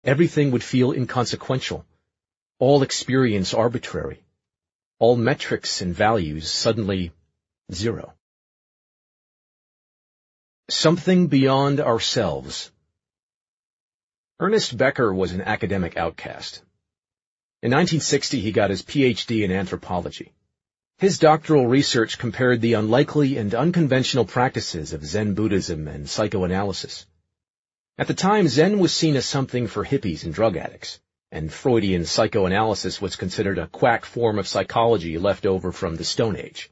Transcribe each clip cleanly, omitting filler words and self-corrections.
everything would feel inconsequential, all experience arbitrary, all metrics and values suddenly zero. Something beyond ourselves. Ernest Becker was an academic outcast. In 1960, he got his Ph.D. in anthropology. His doctoral research compared the unlikely and unconventional practices of Zen Buddhism and psychoanalysis. At the time, Zen was seen as something for hippies and drug addicts, and Freudian psychoanalysis was considered a quack form of psychology left over from the Stone Age.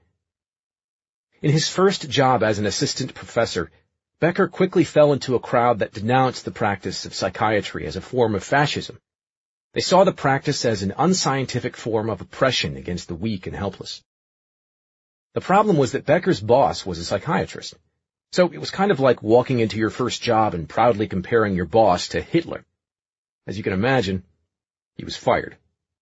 In his first job as an assistant professor, Becker quickly fell into a crowd that denounced the practice of psychiatry as a form of fascism. They saw the practice as an unscientific form of oppression against the weak and helpless. The problem was that Becker's boss was a psychiatrist, so it was kind of like walking into your first job and proudly comparing your boss to Hitler. As you can imagine, he was fired.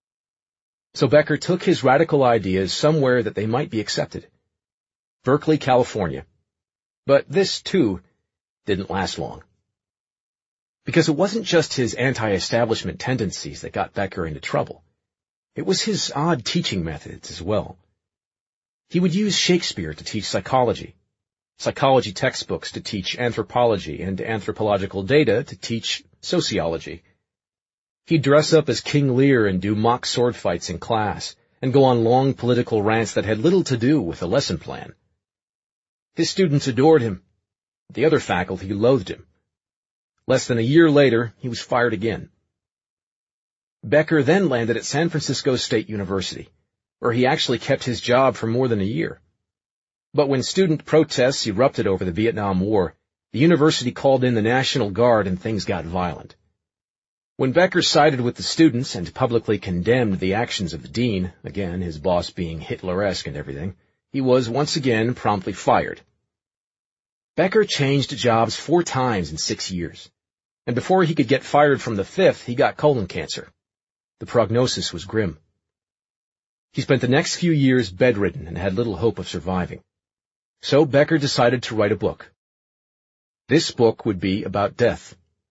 So Becker took his radical ideas somewhere that they might be accepted. Berkeley, California. But this, too, didn't last long. Because it wasn't just his anti-establishment tendencies that got Becker into trouble. It was his odd teaching methods as well. He would use Shakespeare to teach psychology textbooks to teach anthropology, and anthropological data to teach sociology. He'd dress up as King Lear and do mock sword fights in class, and go on long political rants that had little to do with the lesson plan. His students adored him. The other faculty loathed him. Less than a year later, he was fired again. Becker then landed at San Francisco State University, where he actually kept his job for more than a year. But when student protests erupted over the Vietnam War, the university called in the National Guard and things got violent. When Becker sided with the students and publicly condemned the actions of the dean, again his boss being Hitler-esque and everything, he was once again promptly fired. Becker changed jobs 4 times in 6 years, and before he could get fired from the 5th, he got colon cancer. The prognosis was grim. He spent the next few years bedridden and had little hope of surviving. So Becker decided to write a book. This book would be about death.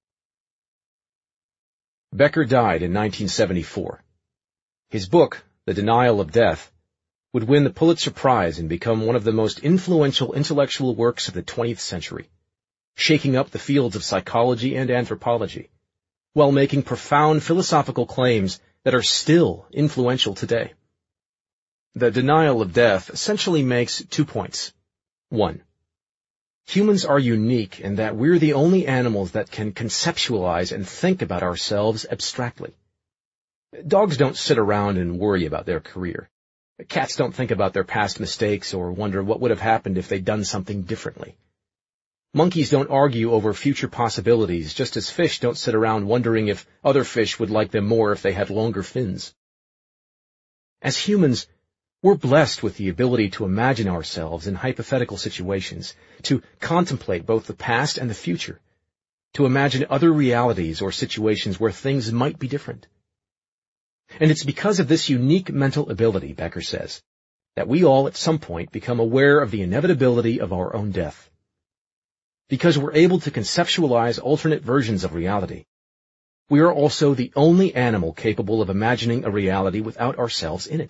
Becker died in 1974. His book, The Denial of Death, would win the Pulitzer Prize and become one of the most influential intellectual works of the 20th century, shaking up the fields of psychology and anthropology, while making profound philosophical claims that are still influential today. The Denial of Death essentially makes 2 points. 1. Humans are unique in that we're the only animals that can conceptualize and think about ourselves abstractly. Dogs don't sit around and worry about their career. Cats don't think about their past mistakes or wonder what would have happened if they'd done something differently. Monkeys don't argue over future possibilities, just as fish don't sit around wondering if other fish would like them more if they had longer fins. As humans, we're blessed with the ability to imagine ourselves in hypothetical situations, to contemplate both the past and the future, to imagine other realities or situations where things might be different. And it's because of this unique mental ability, Becker says, that we all at some point become aware of the inevitability of our own death. Because we're able to conceptualize alternate versions of reality, we are also the only animal capable of imagining a reality without ourselves in it.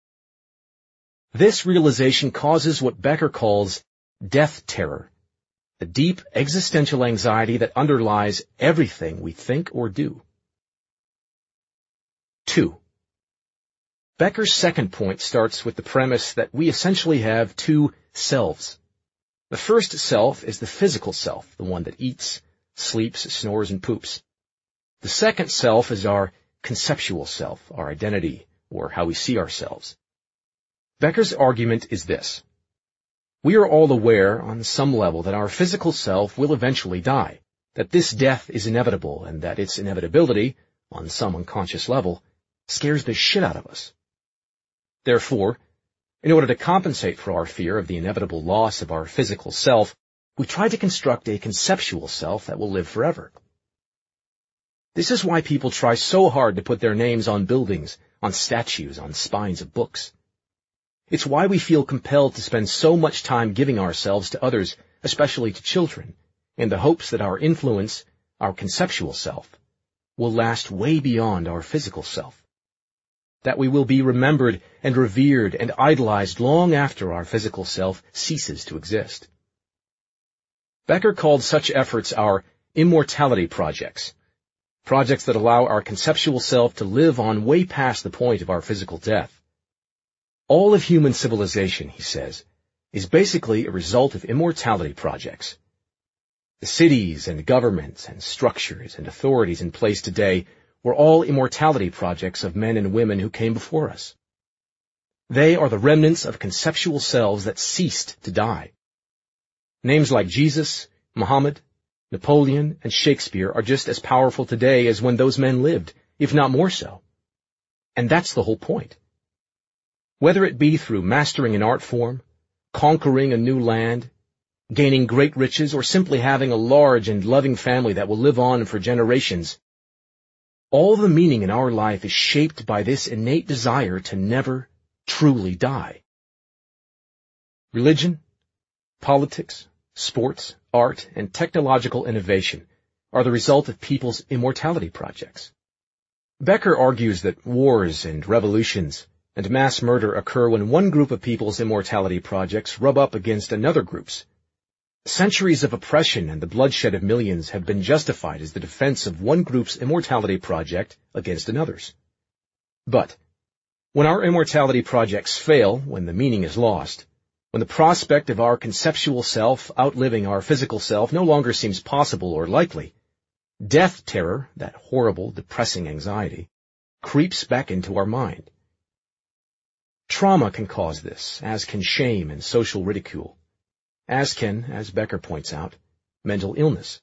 This realization causes what Becker calls death terror, the deep existential anxiety that underlies everything we think or do. 2. Becker's second point starts with the premise that we essentially have 2 selves. The first self is the physical self, the one that eats, sleeps, snores, and poops. The second self is our conceptual self, our identity, or how we see ourselves. Becker's argument is this. We are all aware on some level that our physical self will eventually die, that this death is inevitable, and that its inevitability, on some unconscious level, scares the shit out of us. Therefore, in order to compensate for our fear of the inevitable loss of our physical self, we try to construct a conceptual self that will live forever. This is why people try so hard to put their names on buildings, on statues, on spines of books. It's why we feel compelled to spend so much time giving ourselves to others, especially to children, in the hopes that our influence, our conceptual self, will last way beyond our physical self, that we will be remembered and revered and idolized long after our physical self ceases to exist. Becker called such efforts our immortality projects, projects that allow our conceptual self to live on way past the point of our physical death. All of human civilization, he says, is basically a result of immortality projects. The cities and governments and structures and authorities in place today were all immortality projects of men and women who came before us. They are the remnants of conceptual selves that ceased to die. Names like Jesus, Muhammad, Napoleon, and Shakespeare are just as powerful today as when those men lived, if not more so. And that's the whole point. Whether it be through mastering an art form, conquering a new land, gaining great riches, or simply having a large and loving family that will live on for generations, all the meaning in our life is shaped by this innate desire to never truly die. Religion, politics, sports, art, and technological innovation are the result of people's immortality projects. Becker argues that wars and revolutions and mass murder occur when one group of people's immortality projects rub up against another group's. Centuries of oppression and the bloodshed of millions have been justified as the defense of one group's immortality project against another's. But when our immortality projects fail, when the meaning is lost, when the prospect of our conceptual self outliving our physical self no longer seems possible or likely, death terror, that horrible, depressing anxiety, creeps back into our mind. Trauma can cause this, as can shame and social ridicule, as can, as Becker points out, mental illness.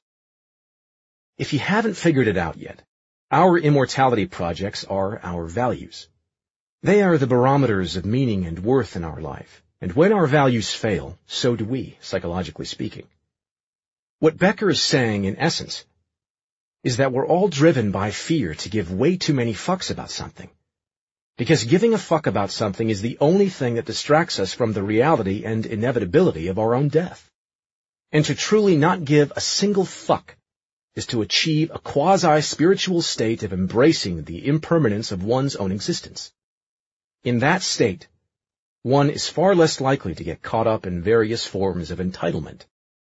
If you haven't figured it out yet, our immortality projects are our values. They are the barometers of meaning and worth in our life, and when our values fail, so do we, psychologically speaking. What Becker is saying, in essence, is that we're all driven by fear to give way too many fucks about something. Because giving a fuck about something is the only thing that distracts us from the reality and inevitability of our own death. And to truly not give a single fuck is to achieve a quasi-spiritual state of embracing the impermanence of one's own existence. In that state, one is far less likely to get caught up in various forms of entitlement.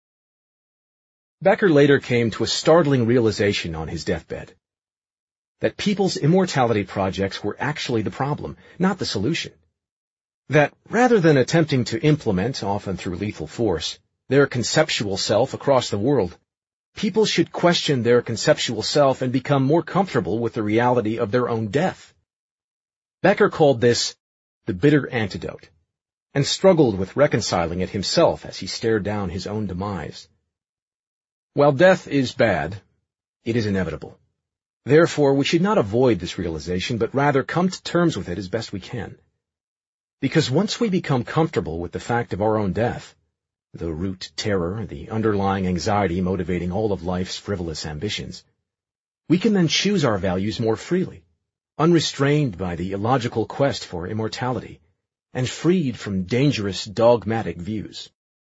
Becker later came to a startling realization on his deathbed, that people's immortality projects were actually the problem, not the solution. That rather than attempting to implement, often through lethal force, their conceptual self across the world, people should question their conceptual self and become more comfortable with the reality of their own death. Becker called this the bitter antidote, and struggled with reconciling it himself as he stared down his own demise. While death is bad, it is inevitable. Therefore, we should not avoid this realization, but rather come to terms with it as best we can. Because once we become comfortable with the fact of our own death, the root terror, the underlying anxiety motivating all of life's frivolous ambitions, we can then choose our values more freely, unrestrained by the illogical quest for immortality, and freed from dangerous dogmatic views.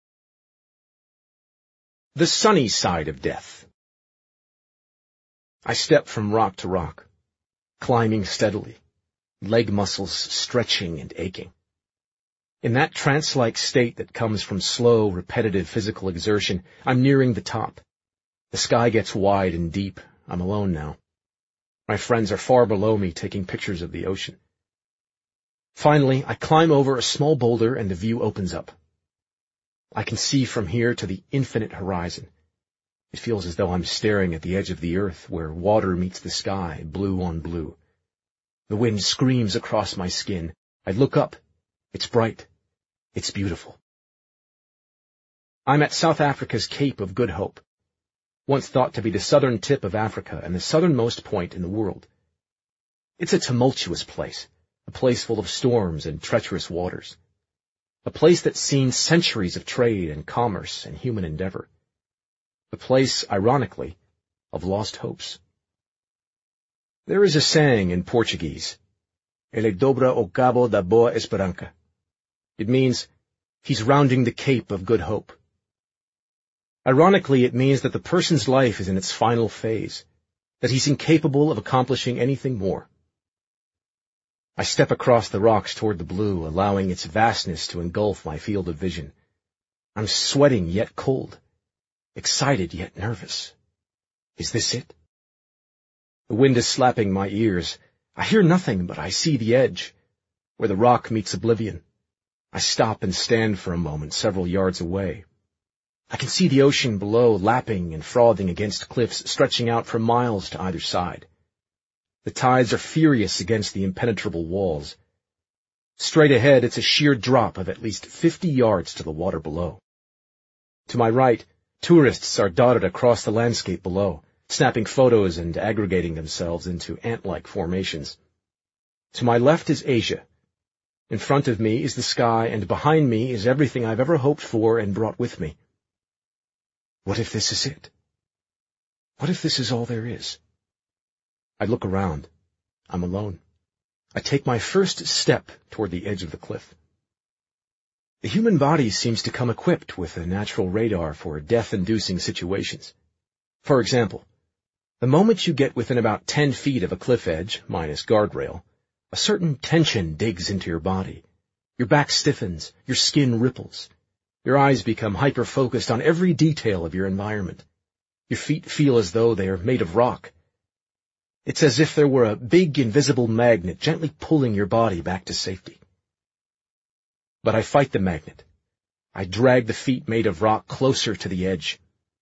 The sunny side of death. I step from rock to rock, climbing steadily, leg muscles stretching and aching. In that trance-like state that comes from slow, repetitive physical exertion, I'm nearing the top. The sky gets wide and deep. I'm alone now. My friends are far below me, taking pictures of the ocean. Finally, I climb over a small boulder and the view opens up. I can see from here to the infinite horizon. It feels as though I'm staring at the edge of the earth where water meets the sky, blue on blue. The wind screams across my skin. I look up. It's bright. It's beautiful. I'm at South Africa's Cape of Good Hope, once thought to be the southern tip of Africa and the southernmost point in the world. It's a tumultuous place, a place full of storms and treacherous waters, a place that's seen centuries of trade and commerce and human endeavor. A place, ironically, of lost hopes. There is a saying in Portuguese, Ele dobra o cabo da boa esperança. It means, he's rounding the Cape of Good Hope. Ironically, it means that the person's life is in its final phase, that he's incapable of accomplishing anything more. I step across the rocks toward the blue, allowing its vastness to engulf my field of vision. I'm sweating yet cold, excited yet nervous. Is this it? The wind is slapping my ears. I hear nothing, but I see the edge, where the rock meets oblivion. I stop and stand for a moment several yards away. I can see the ocean below lapping and frothing against cliffs stretching out for miles to either side. The tides are furious against the impenetrable walls. Straight ahead, it's a sheer drop of at least 50 yards to the water below. To my right, tourists are dotted across the landscape below, snapping photos and aggregating themselves into ant-like formations. To my left is Asia. In front of me is the sky, and behind me is everything I've ever hoped for and brought with me. What if this is it? What if this is all there is? I look around. I'm alone. I take my first step toward the edge of the cliff. The human body seems to come equipped with a natural radar for death-inducing situations. For example, the moment you get within about 10 feet of a cliff edge, minus guardrail, a certain tension digs into your body. Your back stiffens, your skin ripples. Your eyes become hyper-focused on every detail of your environment. Your feet feel as though they are made of rock. It's as if there were a big invisible magnet gently pulling your body back to safety. But I fight the magnet. I drag the feet made of rock closer to the edge.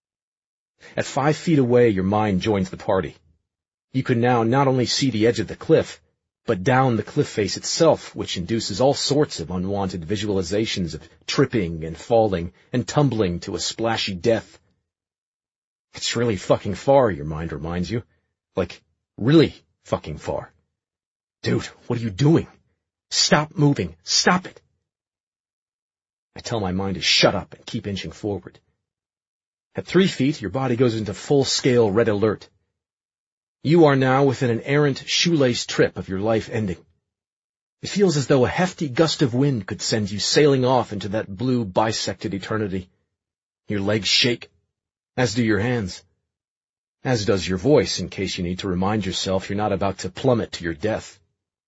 At 5 feet away, your mind joins the party. You can now not only see the edge of the cliff, but down the cliff face itself, which induces all sorts of unwanted visualizations of tripping and falling and tumbling to a splashy death. It's really fucking far, your mind reminds you. Like, really fucking far. Dude, what are you doing? Stop moving. Stop it. I tell my mind to shut up and keep inching forward. At 3 feet, your body goes into full-scale red alert. You are now within an errant shoelace trip of your life ending. It feels as though a hefty gust of wind could send you sailing off into that blue bisected eternity. Your legs shake, as do your hands. As does your voice, in case you need to remind yourself you're not about to plummet to your death.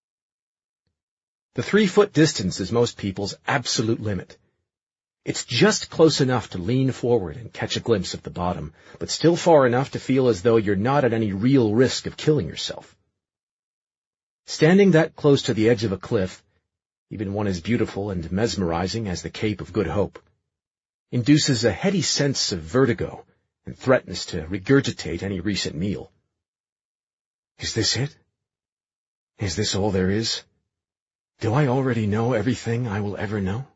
The 3-foot distance is most people's absolute limit. It's just close enough to lean forward and catch a glimpse of the bottom, but still far enough to feel as though you're not at any real risk of killing yourself. Standing that close to the edge of a cliff, even one as beautiful and mesmerizing as the Cape of Good Hope, induces a heady sense of vertigo and threatens to regurgitate any recent meal. Is this it? Is this all there is? Do I already know everything I will ever know?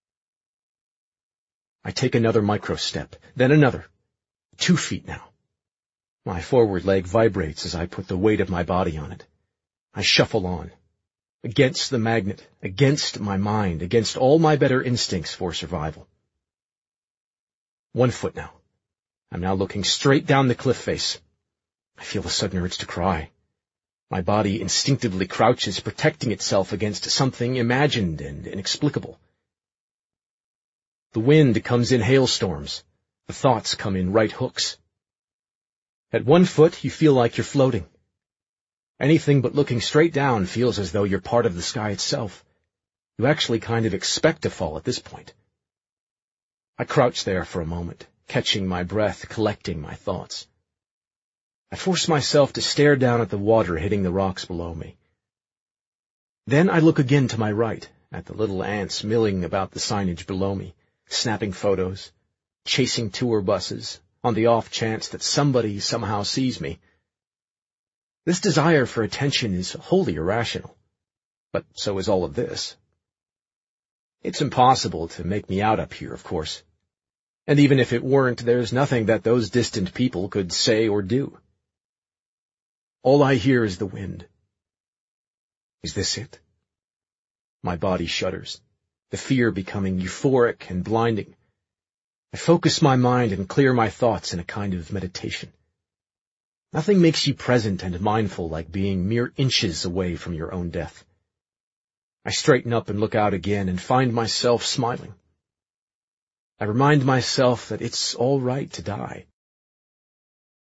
I take another micro-step, then another. 2 feet now. My forward leg vibrates as I put the weight of my body on it. I shuffle on. Against the magnet, against my mind, against all my better instincts for survival. 1 foot now. I'm now looking straight down the cliff face. I feel a sudden urge to cry. My body instinctively crouches, protecting itself against something imagined and inexplicable. The wind comes in hailstorms. The thoughts come in right hooks. At 1 foot, you feel like you're floating. Anything but looking straight down feels as though you're part of the sky itself. You actually kind of expect to fall at this point. I crouch there for a moment, catching my breath, collecting my thoughts. I force myself to stare down at the water hitting the rocks below me. Then I look again to my right, at the little ants milling about the signage below me, snapping photos, chasing tour buses, on the off chance that somebody somehow sees me. This desire for attention is wholly irrational, but so is all of this. It's impossible to make me out up here, of course. And even if it weren't, there's nothing that those distant people could say or do. All I hear is the wind. Is this it? My body shudders, the fear becoming euphoric and blinding. I focus my mind and clear my thoughts in a kind of meditation. Nothing makes you present and mindful like being mere inches away from your own death. I straighten up and look out again and find myself smiling. I remind myself that it's all right to die.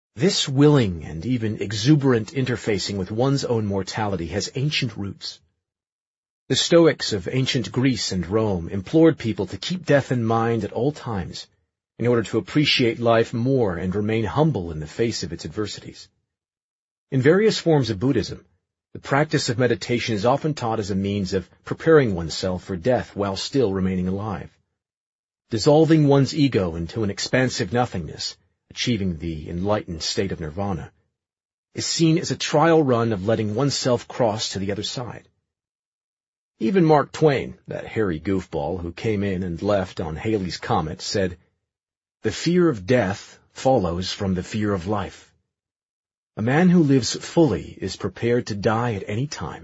This willing and even exuberant interfacing with one's own mortality has ancient roots. The Stoics of ancient Greece and Rome implored people to keep death in mind at all times, in order to appreciate life more and remain humble in the face of its adversities. In various forms of Buddhism, the practice of meditation is often taught as a means of preparing oneself for death while still remaining alive. Dissolving one's ego into an expansive nothingness, achieving the enlightened state of nirvana, is seen as a trial run of letting oneself cross to the other side. Even Mark Twain, that hairy goofball who came in and left on Halley's Comet, said, "The fear of death follows from the fear of life. A man who lives fully is prepared to die at any time."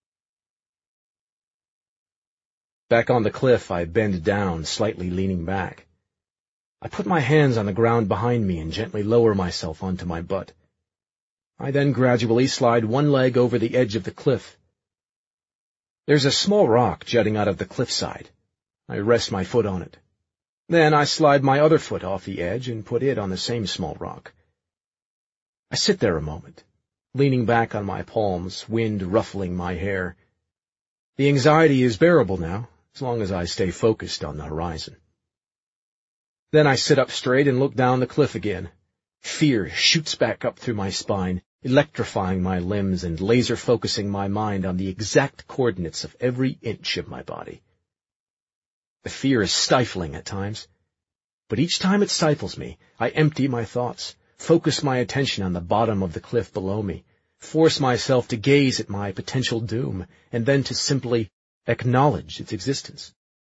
Back on the cliff, I bend down, slightly leaning back. I put my hands on the ground behind me and gently lower myself onto my butt. I then gradually slide one leg over the edge of the cliff. There's a small rock jutting out of the cliffside. I rest my foot on it. Then I slide my other foot off the edge and put it on the same small rock. I sit there a moment, leaning back on my palms, wind ruffling my hair. The anxiety is bearable now, as long as I stay focused on the horizon. Then I sit up straight and look down the cliff again. Fear shoots back up through my spine, electrifying my limbs and laser-focusing my mind on the exact coordinates of every inch of my body. The fear is stifling at times, but each time it stifles me, I empty my thoughts, focus my attention on the bottom of the cliff below me, force myself to gaze at my potential doom, and then to simply acknowledge its existence.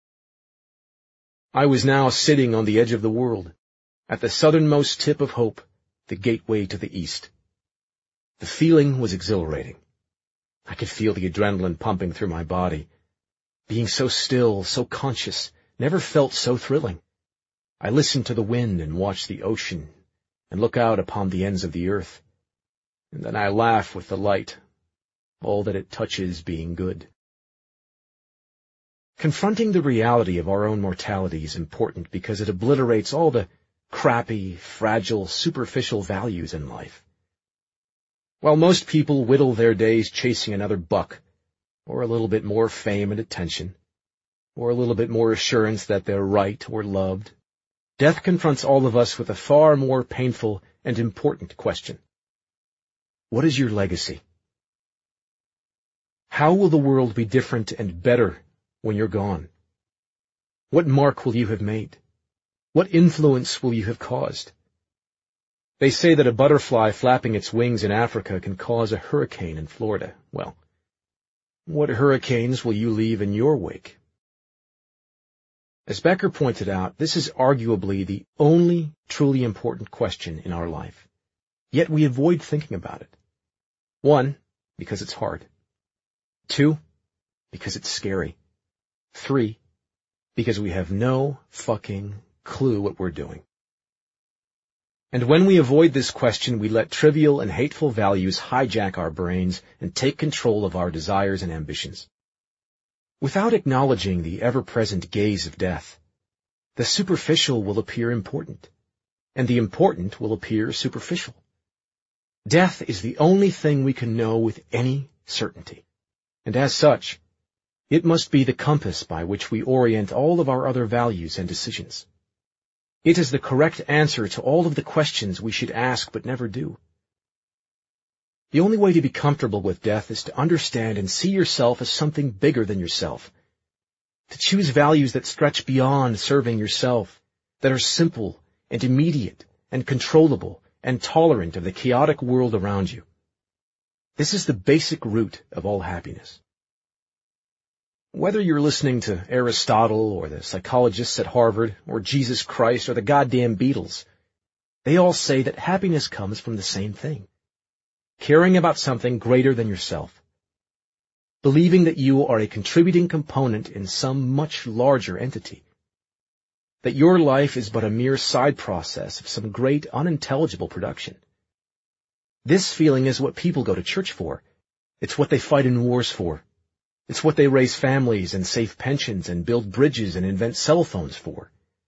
I was now sitting on the edge of the world, at the southernmost tip of hope, the gateway to the east. The feeling was exhilarating. I could feel the adrenaline pumping through my body. Being so still, so conscious, never felt so thrilling. I listened to the wind and watched the ocean and look out upon the ends of the earth. And then I laugh with the light, all that it touches being good. Confronting the reality of our own mortality is important because it obliterates all the crappy, fragile, superficial values in life. While most people whittle their days chasing another buck, or a little bit more fame and attention, or a little bit more assurance that they're right or loved, death confronts all of us with a far more painful and important question. What is your legacy? How will the world be different and better when you're gone? What mark will you have made? What influence will you have caused? They say that a butterfly flapping its wings in Africa can cause a hurricane in Florida. Well, what hurricanes will you leave in your wake? As Becker pointed out, this is arguably the only truly important question in our life. Yet we avoid thinking about it. 1, because it's hard. 2, because it's scary. 3, because we have no fucking clue what we're doing. And when we avoid this question, we let trivial and hateful values hijack our brains and take control of our desires and ambitions. Without acknowledging the ever-present gaze of death, the superficial will appear important, and the important will appear superficial. Death is the only thing we can know with any certainty, and as such, it must be the compass by which we orient all of our other values and decisions. It is the correct answer to all of the questions we should ask but never do. The only way to be comfortable with death is to understand and see yourself as something bigger than yourself, to choose values that stretch beyond serving yourself, that are simple and immediate and controllable and tolerant of the chaotic world around you. This is the basic root of all happiness. Whether you're listening to Aristotle or the psychologists at Harvard or Jesus Christ or the goddamn Beatles, they all say that happiness comes from the same thing. Caring about something greater than yourself. Believing that you are a contributing component in some much larger entity. That your life is but a mere side process of some great unintelligible production. This feeling is what people go to church for. It's what they fight in wars for. It's what they raise families and save pensions and build bridges and invent cell phones for.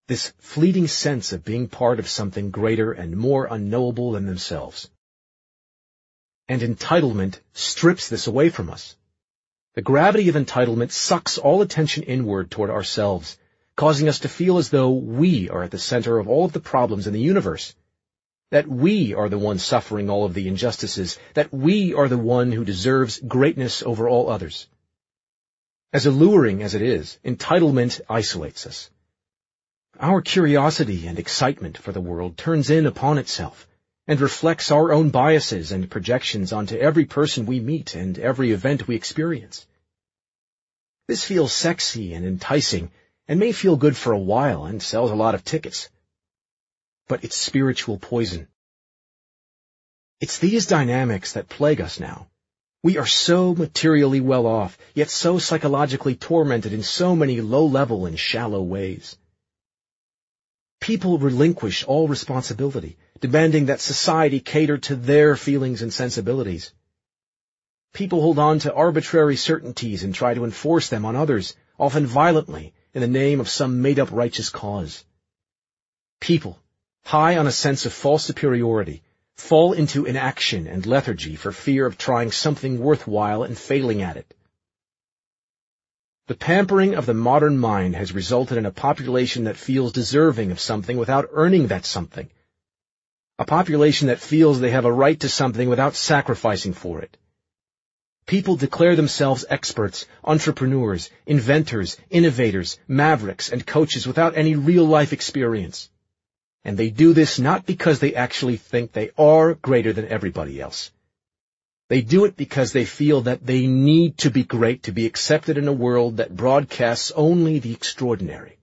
this fleeting sense of being part of something greater and more unknowable than themselves. And entitlement strips this away from us. The gravity of entitlement sucks all attention inward toward ourselves, causing us to feel as though we are at the center of all of the problems in the universe, that we are the one suffering all of the injustices, that we are the one who deserves greatness over all others. As alluring as it is, entitlement isolates us. Our curiosity and excitement for the world turns in upon itself and reflects our own biases and projections onto every person we meet and every event we experience. This feels sexy and enticing and may feel good for a while and sells a lot of tickets. But it's spiritual poison. It's these dynamics that plague us now. We are so materially well off, yet so psychologically tormented in so many low-level and shallow ways. People relinquish all responsibility, demanding that society cater to their feelings and sensibilities. People hold on to arbitrary certainties and try to enforce them on others, often violently, in the name of some made-up righteous cause. People, high on a sense of false superiority, fall into inaction and lethargy for fear of trying something worthwhile and failing at it. The pampering of the modern mind has resulted in a population that feels deserving of something without earning that something. A population that feels they have a right to something without sacrificing for it. People declare themselves experts, entrepreneurs, inventors, innovators, mavericks, and coaches without any real-life experience. And they do this not because they actually think they are greater than everybody else. They do it because they feel that they need to be great to be accepted in a world that broadcasts only the extraordinary.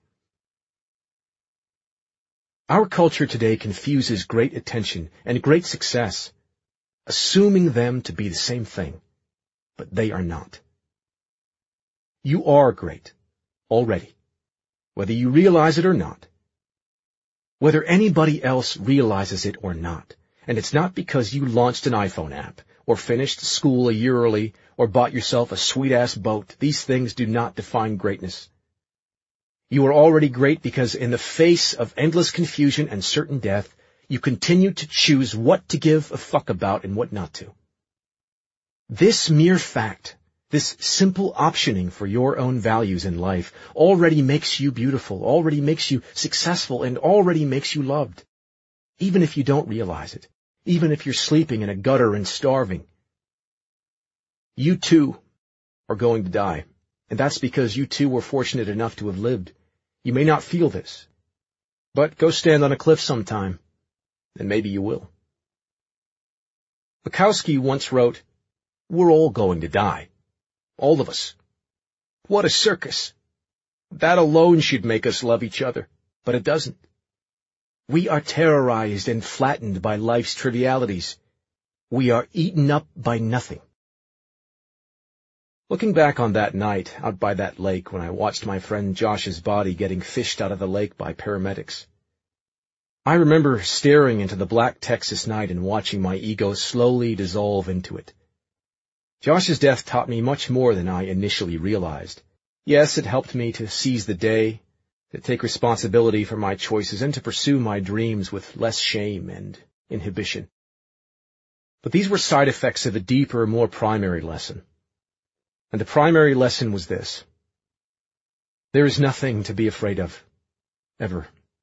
Our culture today confuses great attention and great success, assuming them to be the same thing, but they are not. You are great, already, whether you realize it or not. Whether anybody else realizes it or not, and it's not because you launched an iPhone app, or finished school a year early, or bought yourself a sweet-ass boat. These things do not define greatness. You are already great because in the face of endless confusion and certain death, you continue to choose what to give a fuck about and what not to. This mere fact, this simple optioning for your own values in life, already makes you beautiful, already makes you successful, and already makes you loved. Even if you don't realize it. Even if you're sleeping in a gutter and starving. You too are going to die, and that's because you too were fortunate enough to have lived. You may not feel this, but go stand on a cliff sometime, and maybe you will. Bukowski once wrote, "We're all going to die. All of us. What a circus. That alone should make us love each other, but it doesn't. We are terrorized and flattened by life's trivialities. We are eaten up by nothing." Looking back on that night out by that lake when I watched my friend Josh's body getting fished out of the lake by paramedics, I remember staring into the black Texas night and watching my ego slowly dissolve into it. Josh's death taught me much more than I initially realized. Yes, it helped me to seize the day, to take responsibility for my choices, and to pursue my dreams with less shame and inhibition. But these were side effects of a deeper, more primary lesson. And the primary lesson was this: there is nothing to be afraid of, ever.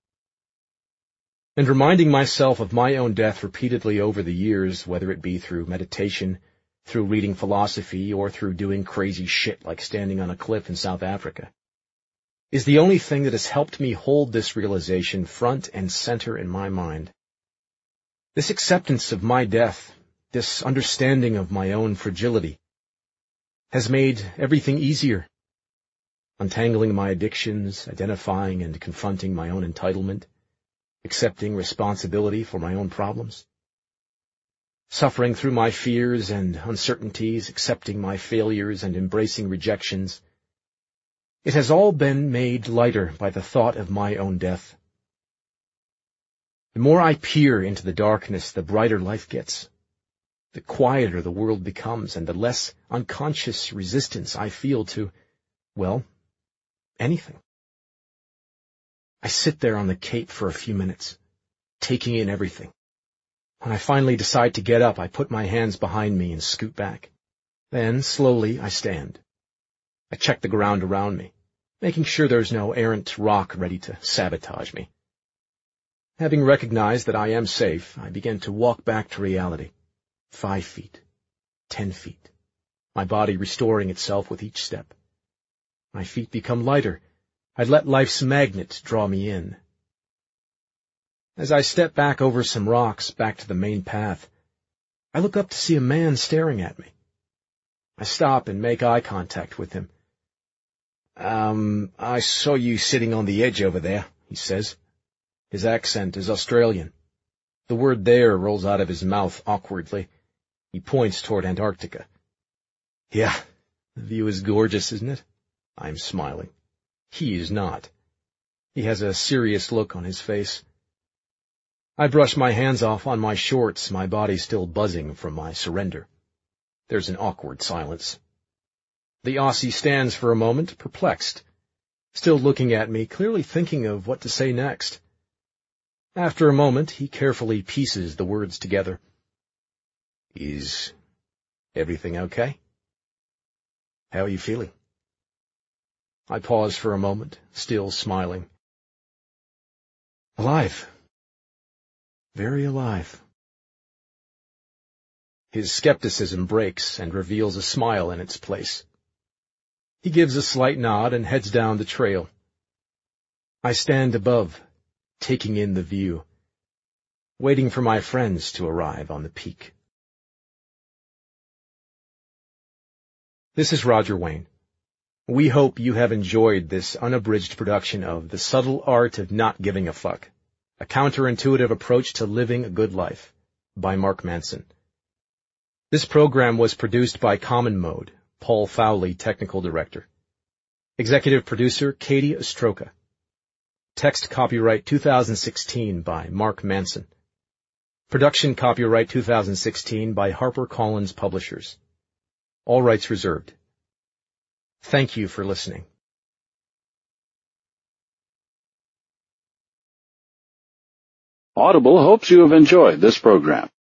And reminding myself of my own death repeatedly over the years, whether it be through meditation, through reading philosophy, or through doing crazy shit like standing on a cliff in South Africa, is the only thing that has helped me hold this realization front and center in my mind. This acceptance of my death, this understanding of my own fragility, has made everything easier. Untangling my addictions, identifying and confronting my own entitlement, accepting responsibility for my own problems. Suffering through my fears and uncertainties, accepting my failures and embracing rejections. It has all been made lighter by the thought of my own death. The more I peer into the darkness, the brighter life gets. The quieter the world becomes, and the less unconscious resistance I feel to, well, anything. I sit there on the cape for a few minutes, taking in everything. When I finally decide to get up, I put my hands behind me and scoot back. Then, slowly, I stand. I check the ground around me, making sure there's no errant rock ready to sabotage me. Having recognized that I am safe, I begin to walk back to reality. 5 feet, 10 feet, my body restoring itself with each step. My feet become lighter. I let life's magnet draw me in. As I step back over some rocks back to the main path, I look up to see a man staring at me. I stop and make eye contact with him. I saw you sitting on the edge over there, he says. His accent is Australian. The word there rolls out of his mouth awkwardly. He points toward Antarctica. Yeah, the view is gorgeous, isn't it? I'm smiling. He is not. He has a serious look on his face. I brush my hands off on my shorts, my body still buzzing from my surrender. There's an awkward silence. The Aussie stands for a moment, perplexed, still looking at me, clearly thinking of what to say next. After a moment, he carefully pieces the words together. Is everything okay? How are you feeling? I pause for a moment, still smiling. Alive. Very alive. His skepticism breaks and reveals a smile in its place. He gives a slight nod and heads down the trail. I stand above, taking in the view, waiting for my friends to arrive on the peak. This is Roger Wayne. We hope you have enjoyed this unabridged production of The Subtle Art of Not Giving a Fuck, a counterintuitive approach to living a good life, by Mark Manson. This program was produced by Common Mode, Paul Fowley, Technical Director. Executive Producer, Katie Ostroka. Text copyright 2016 by Mark Manson. Production copyright 2016 by HarperCollins Publishers. All rights reserved. Thank you for listening. Audible hopes you have enjoyed this program.